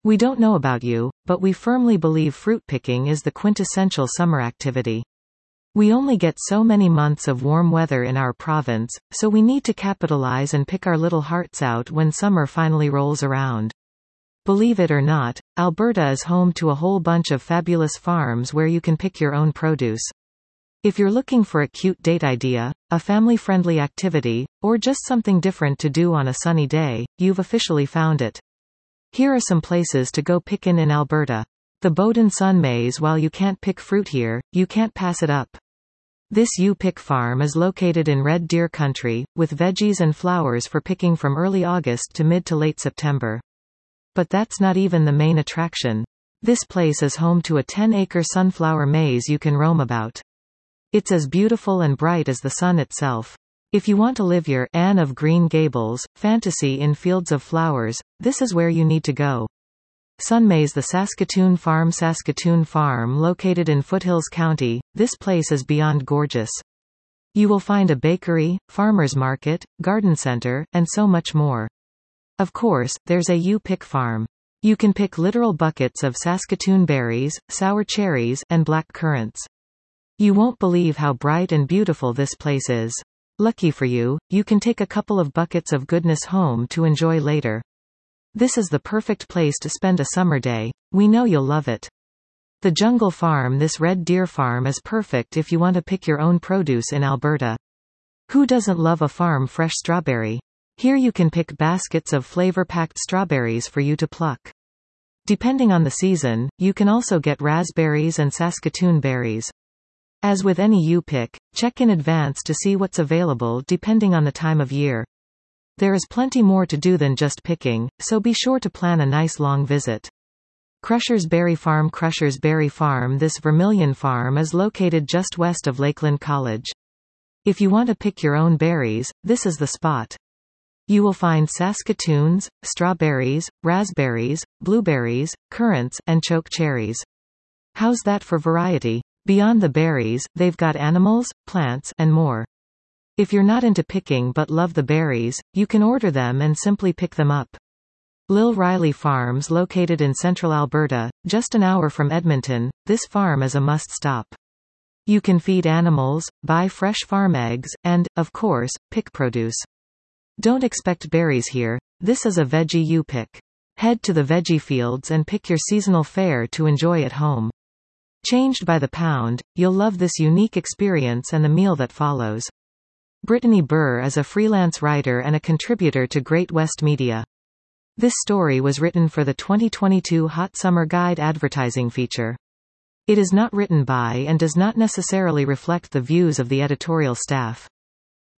We don't know about you, but we firmly believe fruit picking is the quintessential summer activity. We only get so many months of warm weather in our province, so we need to capitalize and pick our little hearts out when summer finally rolls around. Believe it or not, Alberta is home to a whole bunch of fabulous farms where you can pick your own produce. If you're looking for a cute date idea, a family-friendly activity, or just something different to do on a sunny day, you've officially found it. Here are some places to go pickin' in Alberta. The Bowden Sun Maze. While you can't pick fruit here, you can't pass it up. This U-Pick farm is located in Red Deer Country, with veggies and flowers for picking from early August to mid to late September. But that's not even the main attraction. This place is home to a 10-acre sunflower maze you can roam about. It's as beautiful and bright as the sun itself. If you want to live your Anne of Green Gables fantasy in fields of flowers, this is where you need to go. Sunmaze. The Saskatoon Farm located in Foothills County, this place is beyond gorgeous. You will find a bakery, farmer's market, garden center, and so much more. Of course, there's a U-Pick farm. You can pick literal buckets of Saskatoon berries, sour cherries, and black currants. You won't believe how bright and beautiful this place is. Lucky for you, you can take a couple of buckets of goodness home to enjoy later. This is the perfect place to spend a summer day. We know you'll love it. The Jungle Farm. This Red Deer farm is perfect if you want to pick your own produce in Alberta. Who doesn't love a farm fresh strawberry? Here you can pick baskets of flavor-packed strawberries for you to pluck. Depending on the season, you can also get raspberries and Saskatoon berries. As with any U-Pick, check in advance to see what's available depending on the time of year. There is plenty more to do than just picking, so be sure to plan a nice long visit. Crusher's Berry Farm. This Vermilion farm is located just west of Lakeland College. If you want to pick your own berries, this is the spot. You will find Saskatoons, strawberries, raspberries, blueberries, currants, and choke cherries. How's that for variety? Beyond the berries, they've got animals, plants, and more. If you're not into picking but love the berries, you can order them and simply pick them up. Lil Riley Farms. Located in central Alberta, just an hour from Edmonton, this farm is a must-stop. You can feed animals, buy fresh farm eggs, and, of course, pick produce. Don't expect berries here. This is a veggie U-Pick. Head to the veggie fields and pick your seasonal fare to enjoy at home. Changed by the pound, you'll love this unique experience and the meal that follows. Brittany Burr is a freelance writer and a contributor to Great West Media. This story was written for the 2022 Hot Summer Guide advertising feature. It is not written by and does not necessarily reflect the views of the editorial staff.